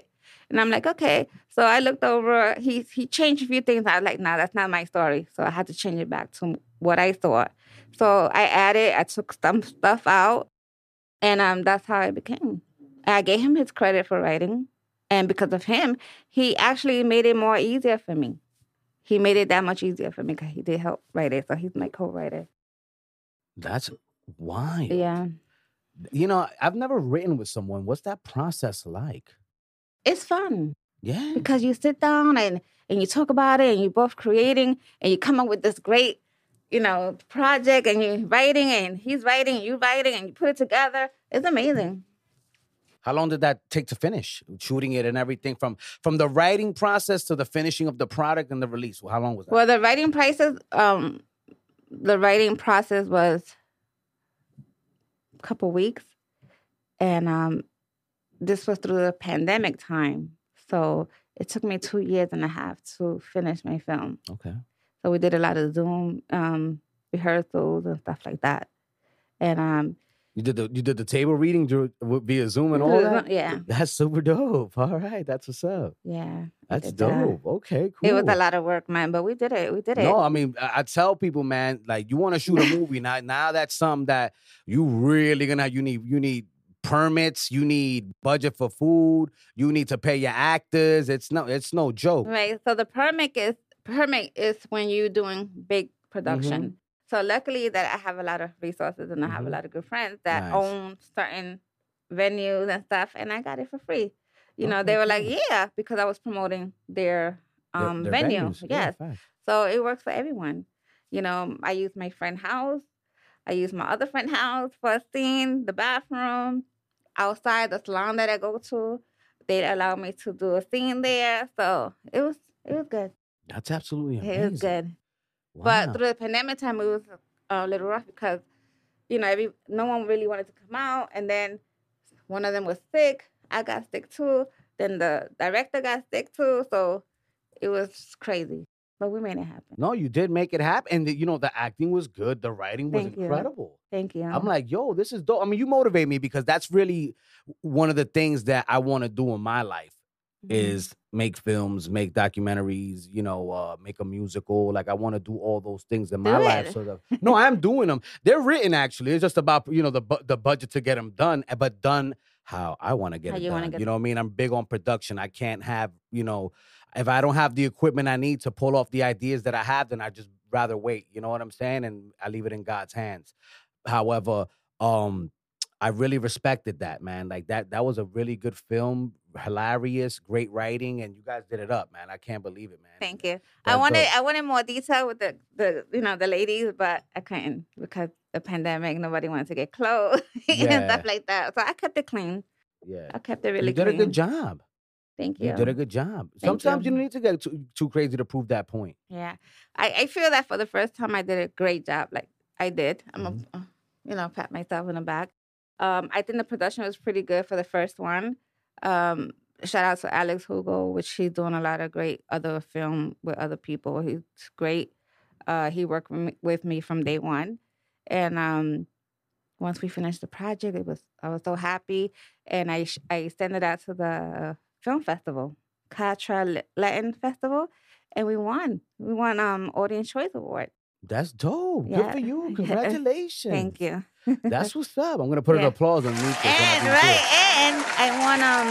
S2: And I'm like, okay. So I looked over. He he changed a few things. I was like, nah, that's not my story. So I had to change it back to what I thought. So I added. I took some stuff out, and um, that's how it became. I gave him his credit for writing, and because of him, he actually made it more easier for me. He made it that much easier for me because he did help write it. So he's my co-writer.
S1: That's wild.
S2: Yeah.
S1: You know, I've never written with someone. What's that process like?
S2: It's fun.
S1: Yeah.
S2: Because you sit down and, and you talk about it and you're both creating and you come up with this great, you know, project and you're writing and he's writing and you writing and you put it together. It's amazing.
S1: How long did that take to finish? Shooting it and everything from from the writing process to the finishing of the product and the release. Well, how long was that?
S2: Well, the writing process, um, the writing process was a couple weeks. And um, this was through the pandemic time. So it took me two years and a half to finish my film.
S1: Okay.
S2: So we did a lot of Zoom um, rehearsals and stuff like that. And um,
S1: you did the you did the table reading via Zoom and all that?
S2: Yeah.
S1: That's super dope. All right. That's what's up.
S2: Yeah.
S1: That's dope. That. Okay, cool.
S2: It was a lot of work, man, but we did it. We did it.
S1: No, I mean, I tell people, man, like you want to shoot a movie. now, now that's something that you really gonna you need you need permits, you need budget for food, you need to pay your actors. It's no it's no joke.
S2: Right. So the permit is permit is when you're doing big production. Mm-hmm. So luckily that I have a lot of resources and I have mm-hmm. a lot of good friends that nice. Own certain venues and stuff, and I got it for free. You know, okay, they were like, yeah, because I was promoting their um their, their venue. Venues. Yes. Yeah, so it works for everyone. You know, I use my friend's house. I use my other friend's house for a scene, the bathroom, outside the salon that I go to. They allow me to do a scene there. So it was it was good.
S1: That's absolutely amazing.
S2: It was good. Wow. But through the pandemic time, it was a little rough because, you know, every, no one really wanted to come out. And then one of them was sick. I got sick too. Then the director got sick too. So it was crazy. But we made it happen.
S1: No, you did make it happen. And, the, you know, the acting was good. The writing was
S2: Thank
S1: incredible.
S2: You. Thank you.
S1: I'm like, yo, this is dope. I mean, you motivate me because that's really one of the things that I want to do in my life mm-hmm. is make films, make documentaries, you know, uh, make a musical. Like, I want to do all those things in my
S2: do
S1: life.
S2: It.
S1: So the, no, I'm doing them. They're written, actually. It's just about, you know, the the budget to get them done, but done how I want to get
S2: how
S1: it
S2: you
S1: done.
S2: Get
S1: you know what I mean? I'm big on production. I can't have, you know, if I don't have the equipment I need to pull off the ideas that I have, then I just rather wait. You know what I'm saying? And I leave it in God's hands. However, um, I really respected that, man. Like that, that was a really good film, hilarious, great writing, and you guys did it up, man. I can't believe it, man.
S2: Thank you. That's I wanted, dope. I wanted more detail with the, the, you know, the ladies, but I couldn't because the pandemic, nobody wanted to get clothes yeah. and stuff like that. So I kept it clean.
S1: Yeah,
S2: I kept it really.
S1: You did
S2: clean.
S1: a good job.
S2: Thank you.
S1: You did a good job.
S2: Thank
S1: Sometimes
S2: you.
S1: you don't need to get too, too crazy to prove that point.
S2: Yeah, I, I feel that for the first time I did a great job. Like I did. I'm mm-hmm. a, you know, pat myself in the back. Um, I think the production was pretty good for the first one. Um, shout out to Alex Hugo, which he's doing a lot of great other film with other people. He's great. Uh, he worked with me, with me from day one, and um, once we finished the project, it was I was so happy, and I I sent it out to the film festival, Catra Latin Festival, and we won. We won um Audience Choice Award.
S1: That's dope. Yeah. Good for you. Congratulations.
S2: Thank you.
S1: That's what's up. I'm gonna put yeah. an applause on me.
S2: And right, and I won. Um,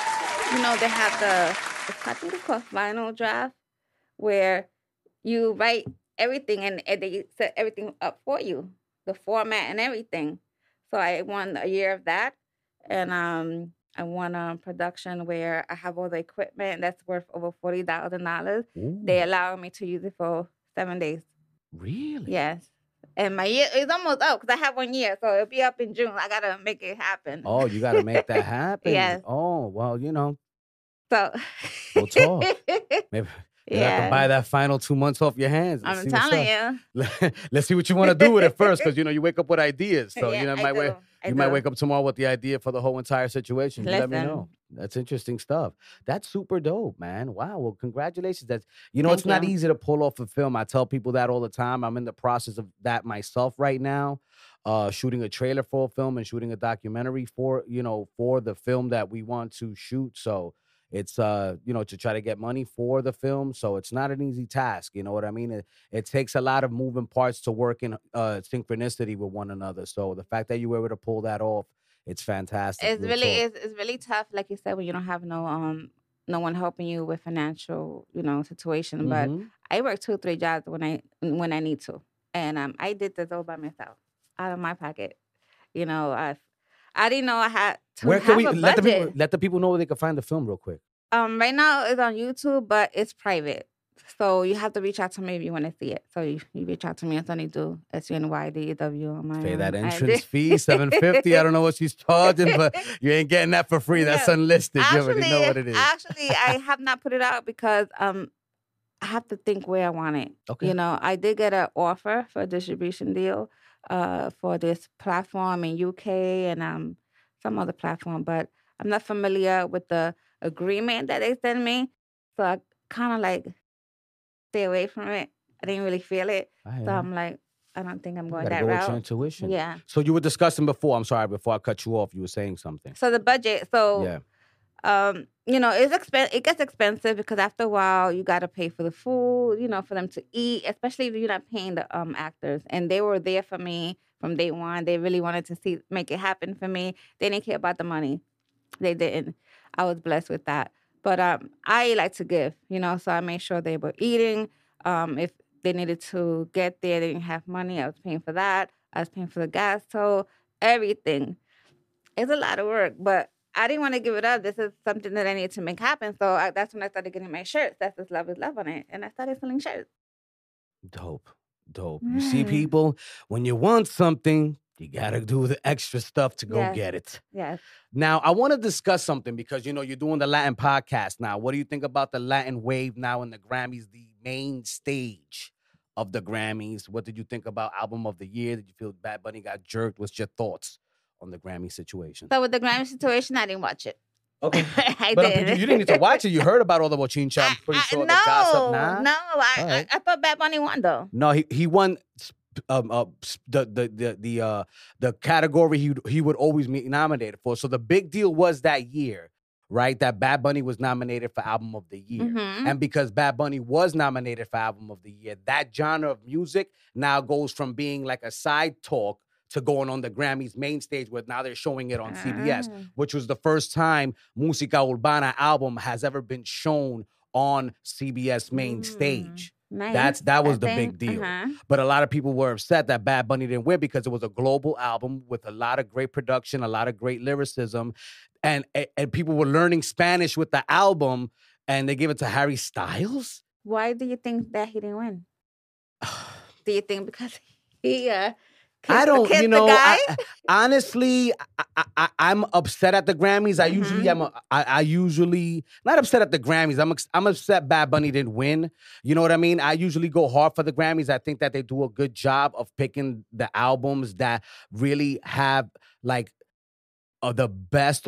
S2: you know they have the I think it's called Final Draft, where you write everything and, and they set everything up for you, the format and everything. So I won a year of that, and um. I won a production where I have all the equipment that's worth over forty thousand dollars. They allow me to use it for seven days.
S1: Really?
S2: Yes. And my year is almost up because I have one year. So it'll be up in June. I got to make it happen.
S1: Oh, you got to make that happen?
S2: Yes.
S1: Oh, well, you know.
S2: So.
S1: We'll talk. Maybe. Yeah. I can buy that final two months off your hands.
S2: Let's I'm telling you.
S1: Let's see what you want to do with it first, because you know you wake up with ideas. So
S2: yeah,
S1: you know,
S2: I
S1: might
S2: do.
S1: wait.
S2: I
S1: you
S2: do.
S1: might wake up tomorrow with the idea for the whole entire situation. You let me know. That's interesting stuff. That's super dope, man. Wow. Well, congratulations. That's you know,
S2: Thank
S1: it's not
S2: you.
S1: easy to pull off a film. I tell people that all the time. I'm in the process of that myself right now. Uh, shooting a trailer for a film and shooting a documentary for, you know, for the film that we want to shoot. So It's uh, you know, to try to get money for the film. So it's not an easy task. You know what I mean? It, it takes a lot of moving parts to work in uh synchronicity with one another. So the fact that you were able to pull that off, it's fantastic.
S2: It's
S1: real
S2: really
S1: talk.
S2: it's, it's really tough, like you said, when you don't have no um no one helping you with financial, you know, situation. But
S1: Mhm.
S2: I work two, three jobs when I when I need to. And um I did this all by myself, out of my pocket. You know, I I didn't know I had to
S1: Where can
S2: have
S1: we
S2: a
S1: let the people
S2: budget.
S1: let the people know where they can find the film real quick?
S2: Um, right now it's on YouTube, but it's private. So you have to reach out to me if you want to see it. So you, you reach out to me, Anthony Do, S U N Y D E W on my
S1: Pay that
S2: um,
S1: entrance
S2: I
S1: fee, seven fifty. I don't know what she's charging, but you ain't getting that for free. That's
S2: Yeah.
S1: unlisted. You already know
S2: Actually,
S1: what it is.
S2: actually, I have not put it out because um I have to think where I want it.
S1: Okay.
S2: You know, I did get an offer for a distribution deal uh for this platform in U K and um some other platform, but I'm not familiar with the agreement that they sent me. So I kind of like stay away from it. I didn't really feel it.
S1: I hear
S2: So
S1: you.
S2: I'm like, I don't think I'm
S1: You
S2: going
S1: gotta
S2: that
S1: go with your
S2: route.
S1: intuition.
S2: Yeah.
S1: So you were discussing before. I'm sorry, before I cut you off, you were saying something.
S2: So the budget, so
S1: Yeah.
S2: um, you know, it's expen- it gets expensive because after a while you got to pay for the food, you know, for them to eat, especially if you're not paying the um actors. And they were there for me from day one. They really wanted to see make it happen for me. They didn't care about the money. They didn't. I was blessed with that. But um, I like to give, you know, so I made sure they were eating. Um, if they needed to get there, they didn't have money. I was paying for that. I was paying for the gas, so everything. It's a lot of work, but I didn't want to give it up. This is something that I needed to make happen. So I, that's when I started getting my shirts. That's this Love is Love on it. And I started selling shirts.
S1: Dope. Dope. You see, people, when you want something, you gotta do the extra stuff to go
S2: Yes.
S1: get it.
S2: Yes.
S1: Now, I want to discuss something because, you know, you're doing the Latin podcast now. What do you think about the Latin wave now in the Grammys, the main stage of the Grammys? What did you think about Album of the Year? Did you feel Bad Bunny got jerked? What's your thoughts on the Grammy situation?
S2: So with the Grammy situation, I didn't watch it.
S1: Okay.
S2: I
S1: But
S2: didn't.
S1: you, you didn't need to watch it. You heard about all the bochincha. I'm pretty
S2: I- I-
S1: sure
S2: no,
S1: the gossip. Nah?
S2: no. I,
S1: All right.
S2: I I thought Bad Bunny won though.
S1: No, he he won um uh, the the the the uh the category he he would always be nominated for. So the big deal was that year, right? That Bad Bunny was nominated for Album of the Year.
S2: Mhm.
S1: And because Bad Bunny was nominated for Album of the Year, that genre of music now goes from being like a side talk to going on the Grammys main stage, where now they're showing it on C B S,
S2: Ah.
S1: which was the first time Música Urbana album has ever been shown on C B S main
S2: Mm,
S1: stage.
S2: nice.
S1: That's that was
S2: I
S1: the
S2: think-
S1: big deal.
S2: uh-huh.
S1: But a lot of people were upset that Bad Bunny didn't win because it was a global album with a lot of great production, a lot of great lyricism, and and, and people were learning Spanish with the album, and they gave it to Harry Styles.
S2: Why do you think that he didn't win? Do you think because he uh kissed,
S1: I don't,
S2: kissed
S1: you know,
S2: the guy?
S1: I, honestly, I, I, I'm upset at the Grammys. I usually
S2: Mhm.
S1: am. A, I, I usually not upset at the Grammys. I'm ex- I'm upset Bad Bunny didn't win. You know what I mean? I usually go hard for the Grammys. I think that they do a good job of picking the albums that really have like uh, the best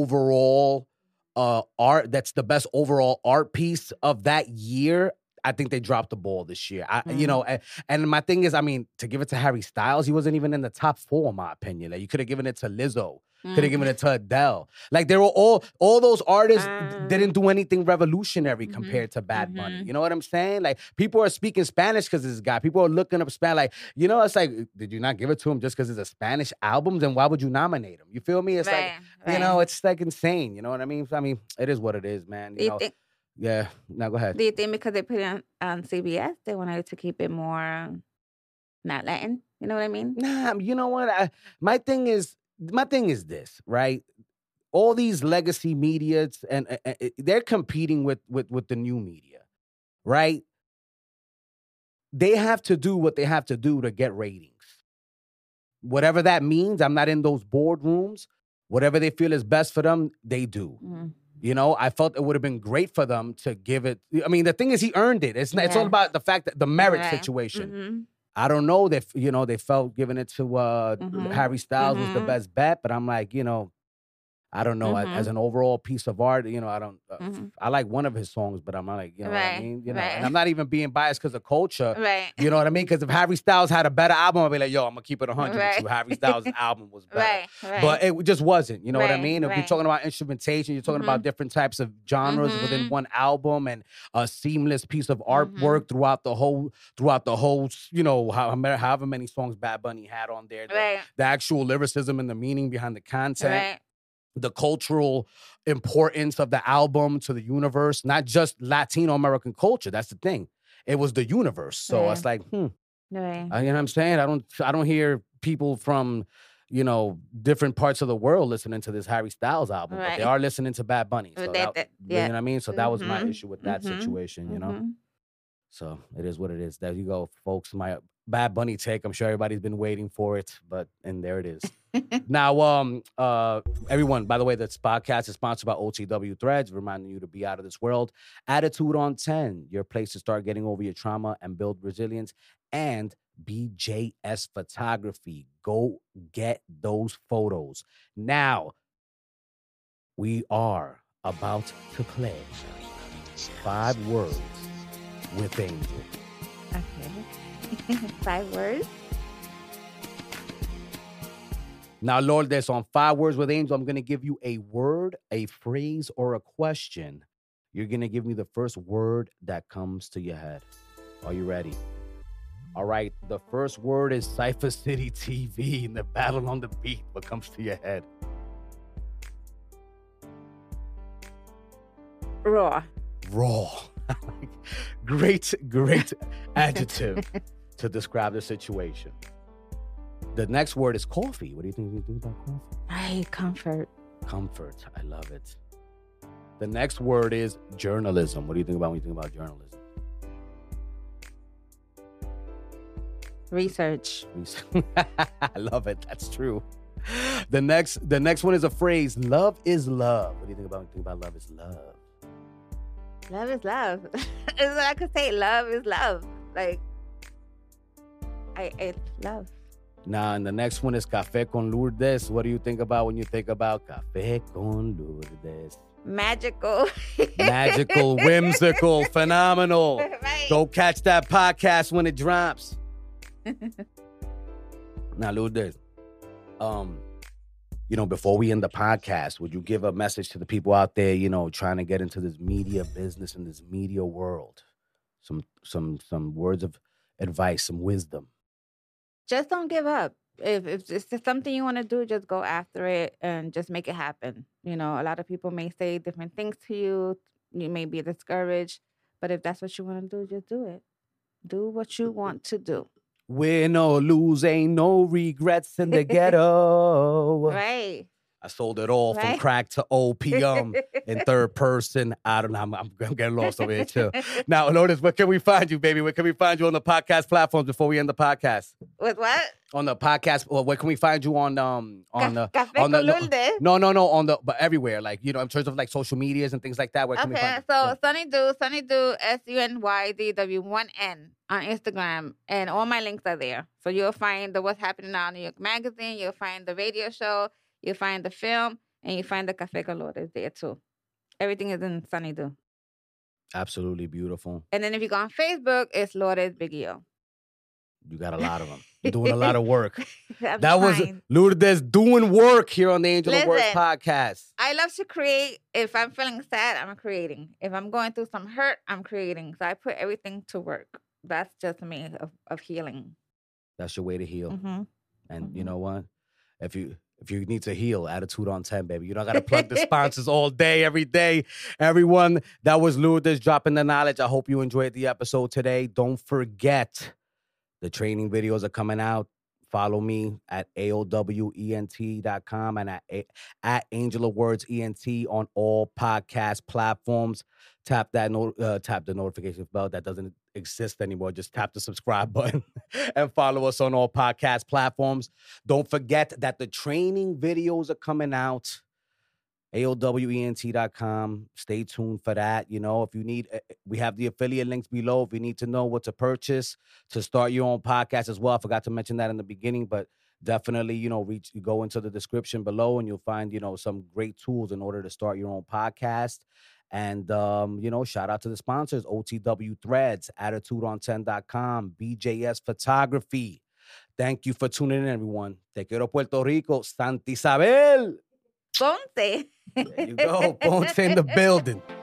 S1: overall uh art. That's the best overall art piece of that year. I think they dropped the ball this year. I, you
S2: Mm.
S1: know, and, and my thing is, I mean, to give it to Harry Styles, he wasn't even in the top four, in my opinion. Like, you could have given it to Lizzo, could have
S2: Mm.
S1: given it to Adele. Like, they were all, all those artists
S2: Ah.
S1: didn't do anything revolutionary
S2: Mhm.
S1: compared to Bad Bunny.
S2: Mhm.
S1: You know what I'm saying? Like, people are speaking Spanish because this guy. People are looking up Spanish. Like, you know, it's like, did you not give it to him just because it's a Spanish album? Then why would you nominate him? You feel me? It's
S2: Right,
S1: like, you know,
S2: right.
S1: it's like insane. You know what I mean? I mean, it is what it is, man.
S2: Do
S1: You
S2: you
S1: know,
S2: think
S1: yeah. Now go ahead.
S2: do you think because they put it on, on C B S, they wanted to keep it more um, not Latin? You know what I mean?
S1: Nah, you know what? I, my thing is, my thing is this, right? All these legacy medias, and uh, uh, they're competing with with with the new media, right? They have to do what they have to do to get ratings. Whatever that means, I'm not in those boardrooms. Whatever they feel is best for them, they do.
S2: Mm.
S1: You know, I felt it would have been great for them to give it. I mean, the thing is, he earned it. It's not, it's all
S2: Yeah.
S1: about the fact that the merit
S2: Right.
S1: situation.
S2: Mhm.
S1: I don't know that, you know, they felt giving it to uh,
S2: Mhm.
S1: Harry Styles was the
S2: Mhm.
S1: best bet, but I'm like, you know, I don't know. As, as
S2: Mhm.
S1: an overall piece of art, you know, I don't. Uh,
S2: Mhm.
S1: I like one of his songs, but I'm not like, you know what I
S2: Right.
S1: mean? You know, and
S2: Right.
S1: I'm not even being biased because of culture.
S2: Right.
S1: You know what I mean? Because if Harry Styles had a better album, I'd be like, yo, I'm gonna keep it one hundred with
S2: Right.
S1: you. Harry Styles' album was better.
S2: Right. Right.
S1: But it just wasn't. You know what I
S2: Right.
S1: mean? If you're
S2: Right.
S1: talking about instrumentation, you're talking about
S2: Mhm.
S1: different types of genres within
S2: Mhm.
S1: one album and a seamless piece of
S2: Mhm.
S1: artwork throughout the whole, throughout the whole, you know, how, however many songs Bad Bunny had on there. The,
S2: Right.
S1: the actual lyricism and the meaning behind the content.
S2: Right.
S1: The cultural importance of the album to the universe, not just Latino American culture. That's the thing. It was the universe. So
S2: Right.
S1: it's like, hmm.
S2: Right.
S1: Uh, you know what I'm saying? I don't I don't hear people from, you know, different parts of the world listening to this Harry Styles album, but they
S2: Right.
S1: are listening to Bad Bunny. So
S2: But
S1: that,
S2: that, that,
S1: you know
S2: yeah.
S1: what I mean? So that was my
S2: Mhm.
S1: issue with that
S2: Mhm.
S1: situation, you know?
S2: Mhm.
S1: So it is what it is. There you go, folks. My Bad Bunny take. I'm sure everybody's been waiting for it, but and there it is. Now, um, uh, everyone, by the way, this podcast is sponsored by O T W Threads, reminding you to be out of this world. Attitude on ten, your place to start getting over your trauma and build resilience. And B J S Photography. Go get those photos. Now, we are about to play Five Words with Angel.
S2: Okay. Five words.
S1: Now, Lord, there's on Five Words with Angel. I'm going to give you a word, a phrase, or a question. You're going to give me the first word that comes to your head. Are you ready? All right. The first word is Cypher City T V in the Battle on the Beat. What comes to your head?
S2: Raw.
S1: Raw. Great, great adjective to describe the situation. The next word is coffee. What do you think, you think about coffee?
S2: Right. Comfort.
S1: Comfort. I love it. The next word is journalism. What do you think about when you think about journalism?
S2: Research.
S1: I love it. That's true. The next, the next one is a phrase. Love is love. What do you think about when you think about love is love?
S2: Love is love. Is what I could say. Love is love. Like, I, it's love.
S1: Now, and the next one is Café con Lourdes. What do you think about when you think about Café con Lourdes?
S2: Magical.
S1: Magical, whimsical, phenomenal.
S2: Right.
S1: Go catch that podcast when it drops. Now, Lourdes, um, you know, before we end the podcast, would you give a message to the people out there, you know, trying to get into this media business and this media world? Some, some, some words of advice, some wisdom.
S2: Just don't give up. If, if it's something you want to do, just go after it and just make it happen. You know, a lot of people may say different things to you. You may be discouraged, but if that's what you want to do, just do it. Do what you want to do.
S1: Win or lose, ain't no regrets in the ghetto.
S2: Right.
S1: I sold it all
S2: Right.
S1: from crack to opium in third person. I don't know. I'm, I'm, I'm getting lost over here too. Now, Lourdes, where can we find you, baby? Where can we find you on the podcast platforms before we end the podcast?
S2: With what?
S1: On the podcast, or where can we find you on um on the
S2: Café
S1: on the
S2: con Lourdes.
S1: no no no on the but everywhere, like, you know, in terms of like social medias and things like that? Where can we
S2: Okay,
S1: find you?
S2: so
S1: Yeah.
S2: Sunny Do, Sunny Do, S U N Y D W one N on Instagram, and all my links are there. So you'll find the What's Happening Now New York Magazine, you'll find the radio show, you'll find the film, and you find the Café con Lourdes there too. Everything is in Sunny Do.
S1: Absolutely beautiful.
S2: And then if you go on Facebook, it's Lourdes Biggie O.
S1: You got a lot of them. You're doing a lot of work.
S2: I'm
S1: That was
S2: trying.
S1: Lourdes doing work here on the Angel of Words
S2: Listen.
S1: podcast.
S2: I love to create. If I'm feeling sad, I'm creating. If I'm going through some hurt, I'm creating. So I put everything to work. That's just me of, of healing.
S1: That's your way to heal.
S2: Mm-hmm.
S1: And you
S2: Mhm.
S1: know what? If you if you need to heal, attitude on ten, baby. You don't gotta plug the sponsors all day, every day. Everyone, that was Lourdes dropping the knowledge. I hope you enjoyed the episode today. Don't forget, the training videos are coming out. Follow me at A O W E N T dot com and at, at Angel of Words E N T on all podcast platforms. Tap that note, uh, tap the notification bell. That doesn't exist anymore. Just tap the subscribe button and follow us on all podcast platforms. Don't forget that the training videos are coming out. A O W E N T dot com. Stay tuned for that. You know, if you need, we have the affiliate links below. If you need to know what to purchase to start your own podcast as well. I forgot to mention that in the beginning, but definitely, you know, reach go into the description below and you'll find, you know, some great tools in order to start your own podcast. And um, you know, shout out to the sponsors: O T W Threads, attitude on ten dot com, B J S Photography. Thank you for tuning in, everyone. Te quiero, Puerto Rico. Santa Isabel.
S2: Ponte.
S1: There you go. Ponce in the building.